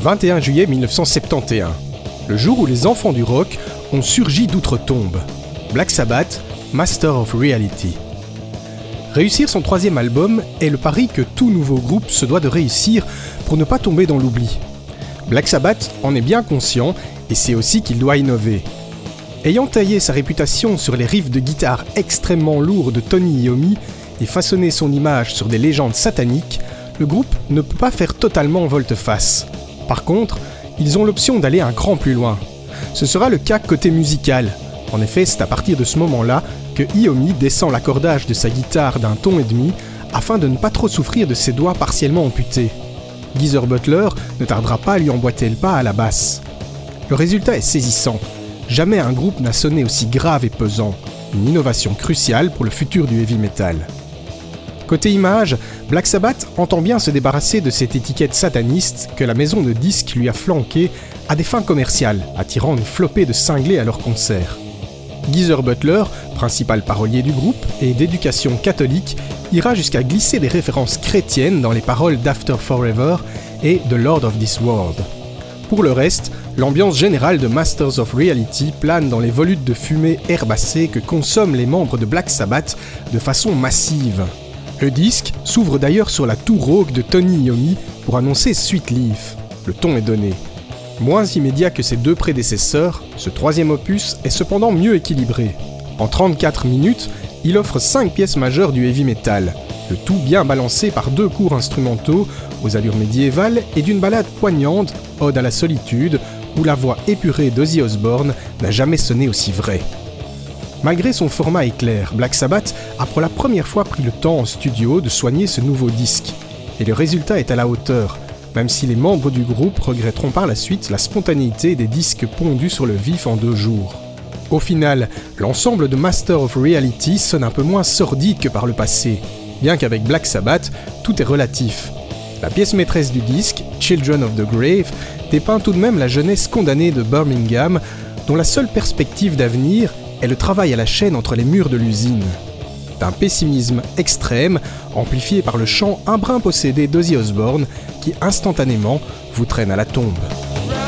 21 juillet 1971, le jour où les enfants du rock ont surgi d'outre-tombe. Black Sabbath, Master of Reality. Réussir son 3e album est le pari que tout nouveau groupe se doit de réussir pour ne pas tomber dans l'oubli. Black Sabbath en est bien conscient et sait aussi qu'il doit innover. Ayant taillé sa réputation sur les riffs de guitare extrêmement lourds de Tony Iommi et façonné son image sur des légendes sataniques, le groupe ne peut pas faire totalement volte-face. Par contre, ils ont l'option d'aller un cran plus loin. Ce sera le cas côté musical. En effet, c'est à partir de ce moment-là que Iommi descend l'accordage de sa guitare d'un ton et demi afin de ne pas trop souffrir de ses doigts partiellement amputés. Geezer Butler ne tardera pas à lui emboîter le pas à la basse. Le résultat est saisissant. Jamais un groupe n'a sonné aussi grave et pesant. Une innovation cruciale pour le futur du heavy metal. Côté image, Black Sabbath entend bien se débarrasser de cette étiquette sataniste que la maison de disques lui a flanquée à des fins commerciales, attirant une flopée de cinglés à leurs concerts. Geezer Butler, principal parolier du groupe et d'éducation catholique, ira jusqu'à glisser des références chrétiennes dans les paroles d'After Forever et The Lord of This World. Pour le reste, l'ambiance générale de Masters of Reality plane dans les volutes de fumée herbacée que consomment les membres de Black Sabbath de façon massive. Le disque s'ouvre d'ailleurs sur la toux rauque de Tony Iommi pour annoncer Sweet Leaf. Le ton est donné. Moins immédiat que ses 2 prédécesseurs, ce 3e opus est cependant mieux équilibré. En 34 minutes, il offre 5 pièces majeures du heavy metal, le tout bien balancé par 2 cours instrumentaux aux allures médiévales et d'une ballade poignante, Ode à la solitude, où la voix épurée d'Ozzy Osbourne n'a jamais sonné aussi vraie. Malgré son format éclair, Black Sabbath a pour la première fois pris le temps en studio de soigner ce nouveau disque. Et le résultat est à la hauteur, même si les membres du groupe regretteront par la suite la spontanéité des disques pondus sur le vif en 2 jours. Au final, l'ensemble de Master of Reality sonne un peu moins sordide que par le passé, bien qu'avec Black Sabbath, tout est relatif. La pièce maîtresse du disque, Children of the Grave, dépeint tout de même la jeunesse condamnée de Birmingham, dont la seule perspective d'avenir est le travail à la chaîne entre les murs de l'usine. D'un pessimisme extrême, amplifié par le chant un brin possédé d'Ozzy Osbourne, qui instantanément vous traîne à la tombe.